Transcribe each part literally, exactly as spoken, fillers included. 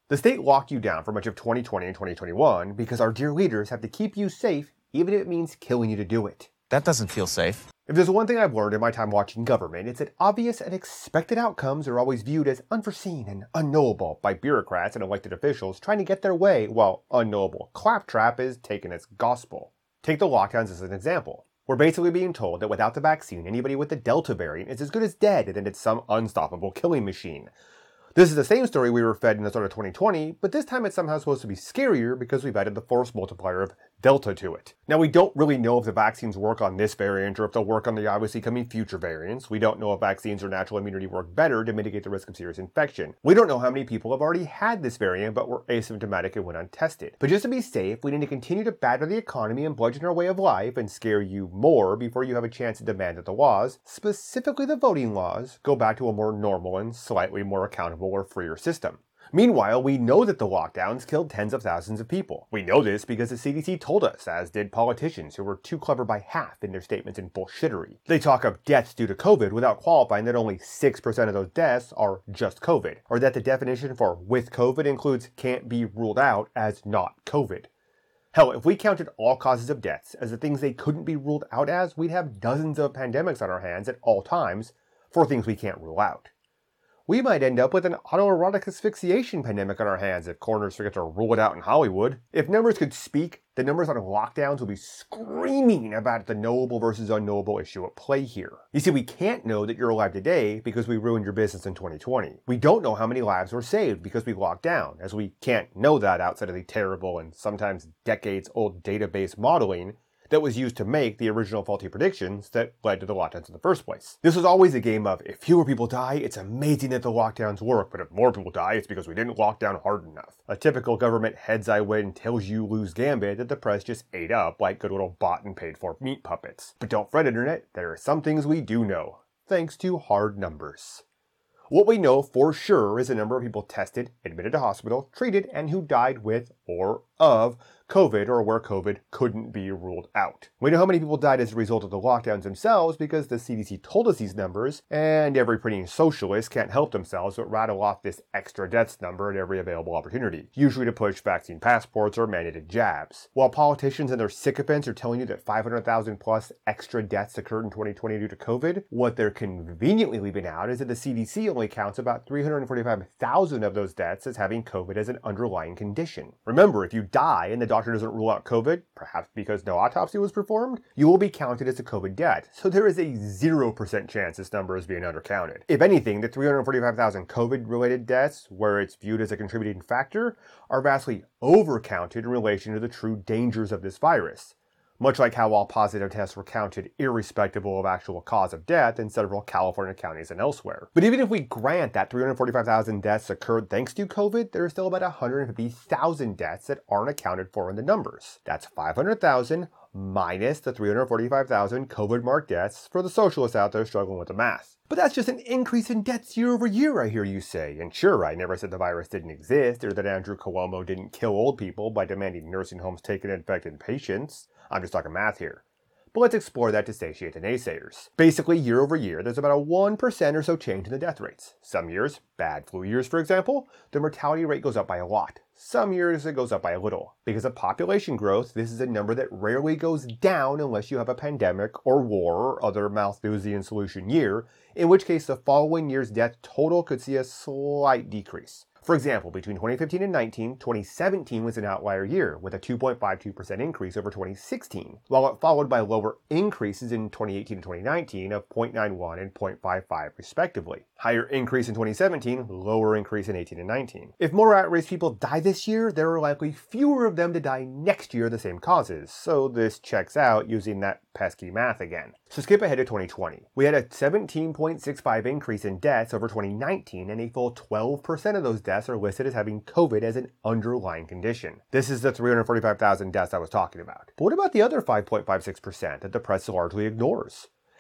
The state locked you down for much of twenty twenty and twenty twenty-one because our dear leaders have to keep you safe even if it means killing you to do it. That doesn't feel safe. If there's one thing I've learned in my time watching government, it's that obvious and expected outcomes are always viewed as unforeseen and unknowable by bureaucrats and elected officials trying to get their way, while unknowable claptrap is taken as gospel. Take the lockdowns as an example. We're basically being told that without the vaccine, anybody with the Delta variant is as good as dead and that it's some unstoppable killing machine. This is the same story we were fed in the start of twenty twenty, but this time it's somehow supposed to be scarier because we've added the force multiplier of Delta to it. Now, we don't really know if the vaccines work on this variant or if they'll work on the obviously coming future variants. We don't know if vaccines or natural immunity work better to mitigate the risk of serious infection. We don't know how many people have already had this variant but were asymptomatic and went untested. But just to be safe, we need to continue to batter the economy and bludgeon our way of life and scare you more before you have a chance to demand that the laws, specifically the voting laws, go back to a more normal and slightly more accountable or freer system. Meanwhile, we know that the lockdowns killed tens of thousands of people. We know this because the C D C told us, as did politicians who were too clever by half in their statements in bullshittery. They talk of deaths due to COVID without qualifying that only six percent of those deaths are just COVID, or that the definition for with COVID includes can't be ruled out as not COVID. Hell, if we counted all causes of deaths as the things they couldn't be ruled out as, we'd have dozens of pandemics on our hands at all times for things we can't rule out. We might end up with an autoerotic asphyxiation pandemic on our hands if coroners forget to rule it out in Hollywood. If numbers could speak, the numbers on lockdowns would be screaming about the knowable versus unknowable issue at play here. You see, we can't know that you're alive today because we ruined your business in twenty twenty. We don't know how many lives were saved because we locked down, as we can't know that outside of the terrible and sometimes decades-old database modeling that was used to make the original faulty predictions that led to the lockdowns in the first place. This was always a game of, if fewer people die, it's amazing that the lockdowns work, but if more people die, it's because we didn't lock down hard enough. A typical government heads I win, tails you lose gambit that the press just ate up like good little bought and paid for meat puppets. But don't fret, internet, there are some things we do know, thanks to hard numbers. What we know for sure is the number of people tested, admitted to hospital, treated, and who died with or of COVID or where COVID couldn't be ruled out. We know how many people died as a result of the lockdowns themselves because the C D C told us these numbers, and every pretty socialist can't help themselves but rattle off this extra deaths number at every available opportunity, usually to push vaccine passports or mandated jabs. While politicians and their sycophants are telling you that five hundred thousand plus extra deaths occurred in twenty twenty due to COVID, what they're conveniently leaving out is that the C D C only counts about three hundred forty-five thousand of those deaths as having COVID as an underlying condition. Remember, if you die and the doctor doesn't rule out COVID, perhaps because no autopsy was performed, you will be counted as a COVID death. So there is a zero percent chance this number is being undercounted. If anything, the three hundred forty-five thousand COVID-related deaths, where it's viewed as a contributing factor, are vastly overcounted in relation to the true dangers of this virus. Much like how all positive tests were counted irrespective of actual cause of death in several California counties and elsewhere. But even if we grant that three hundred forty-five thousand deaths occurred thanks to COVID, there are still about one hundred fifty thousand deaths that aren't accounted for in the numbers. That's five hundred thousand minus the three hundred forty-five thousand COVID-marked deaths for the socialists out there struggling with the math. But that's just an increase in deaths year over year, I hear you say. And sure, I never said the virus didn't exist or that Andrew Cuomo didn't kill old people by demanding nursing homes take in infected patients. I'm just talking math here. But let's explore that to satiate the naysayers. Basically, year over year, there's about a one percent or so change in the death rates. Some years, bad flu years for example, the mortality rate goes up by a lot. Some years it goes up by a little. Because of population growth, this is a number that rarely goes down unless you have a pandemic or war or other Malthusian solution year, in which case the following year's death total could see a slight decrease. For example, between twenty fifteen and nineteen, twenty seventeen was an outlier year with a two point five two percent increase over twenty sixteen, while it followed by lower increases in twenty eighteen and twenty nineteen of zero point nine one and zero point five five respectively. Higher increase in twenty seventeen, lower increase in eighteen and nineteen. If more at-risk people die this year, there are likely fewer of them to die next year of the same causes, so this checks out using that pesky math again. So skip ahead to twenty twenty. We had a seventeen point six five increase in deaths over twenty nineteen, and a full twelve percent of those deaths are listed as having COVID as an underlying condition. This is the three hundred forty-five thousand deaths I was talking about. But what about the other five point five six percent that the press largely ignores?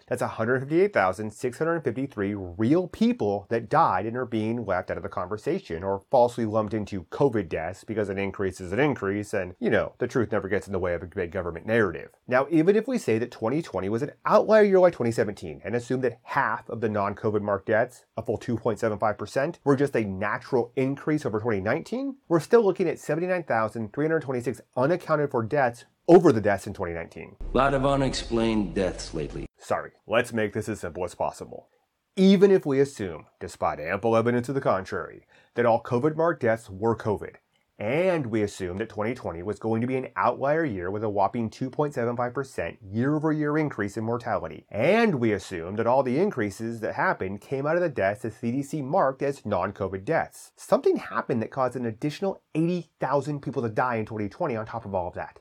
That's one hundred fifty-eight thousand six hundred fifty-three real people that died and are being left out of the conversation or falsely lumped into COVID deaths because an increase is an increase and, you know, the truth never gets in the way of a big government narrative. Now, even if we say that twenty twenty was an outlier year like twenty seventeen and assume that half of the non-COVID marked deaths, a full two point seven five percent, were just a natural increase over twenty nineteen, we're still looking at seventy-nine thousand three hundred twenty-six unaccounted for deaths over the deaths in twenty nineteen. A lot of unexplained deaths lately. Sorry, let's make this as simple as possible. Even if we assume, despite ample evidence to the contrary, that all COVID-marked deaths were COVID, and we assume that twenty twenty was going to be an outlier year with a whopping two point seven five percent year-over-year increase in mortality, and we assume that all the increases that happened came out of the deaths the C D C marked as non-COVID deaths, something happened that caused an additional eighty thousand people to die in twenty twenty on top of all of that.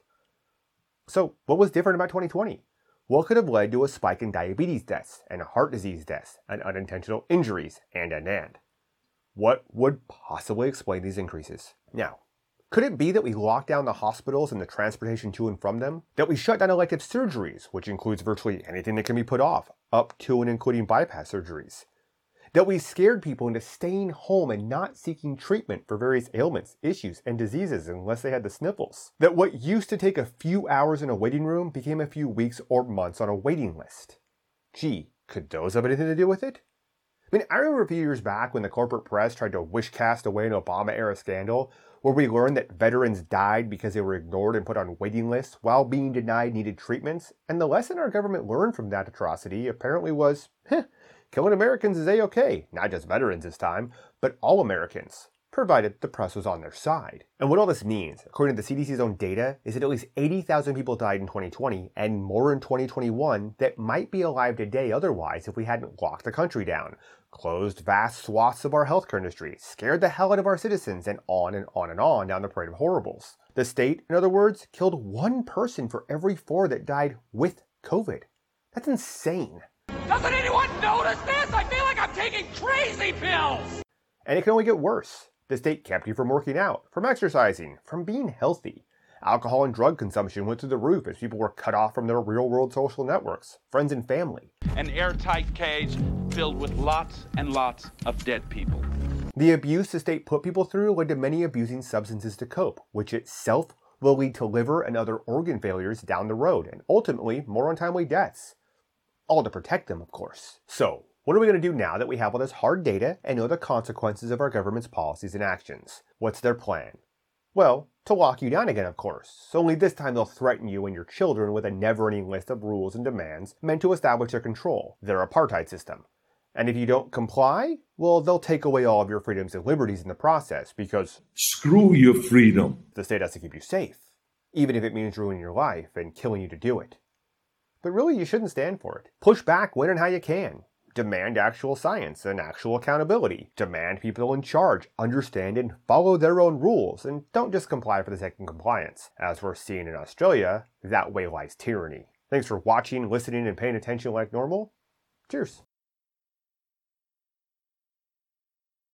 So, what was different about twenty twenty? What could have led to a spike in diabetes deaths, and heart disease deaths, and unintentional injuries, and and and? What would possibly explain these increases? Now, could it be that we locked down the hospitals and the transportation to and from them? That we shut down elective surgeries, which includes virtually anything that can be put off, up to and including bypass surgeries? That we scared people into staying home and not seeking treatment for various ailments, issues, and diseases unless they had the sniffles? That what used to take a few hours in a waiting room became a few weeks or months on a waiting list? Gee, could those have anything to do with it? I mean, I remember a few years back when the corporate press tried to wish-cast away an Obama-era scandal where we learned that veterans died because they were ignored and put on waiting lists while being denied needed treatments, and the lesson our government learned from that atrocity apparently was, heh, killing Americans is a-okay, not just veterans this time, but all Americans, provided the press was on their side. And what all this means, according to the C D C's own data, is that at least eighty thousand people died in twenty twenty, and more in twenty twenty-one that might be alive today otherwise if we hadn't locked the country down, closed vast swaths of our healthcare industry, scared the hell out of our citizens, and on and on and on down the parade of horribles. The state, in other words, killed one person for every four that died with COVID. That's insane. Doesn't anyone notice this? I feel like I'm taking crazy pills! And it can only get worse. The state kept you from working out, from exercising, from being healthy. Alcohol and drug consumption went through the roof as people were cut off from their real-world social networks, friends and family. An airtight cage filled with lots and lots of dead people. The abuse the state put people through led to many abusing substances to cope, which itself will lead to liver and other organ failures down the road, and ultimately more untimely deaths. All to protect them, of course. So, what are we going to do now that we have all this hard data and know the consequences of our government's policies and actions? What's their plan? Well, to lock you down again, of course. Only this time they'll threaten you and your children with a never-ending list of rules and demands meant to establish their control, their apartheid system. And if you don't comply, well, they'll take away all of your freedoms and liberties in the process because screw your freedom. The state has to keep you safe, even if it means ruining your life and killing you to do it. But really, you shouldn't stand for it. Push back when and how you can. Demand actual science and actual accountability. Demand people in charge understand and follow their own rules, and don't just comply for the sake of compliance. As we're seeing in Australia, that way lies tyranny. Thanks for watching, listening, and paying attention like normal. Cheers.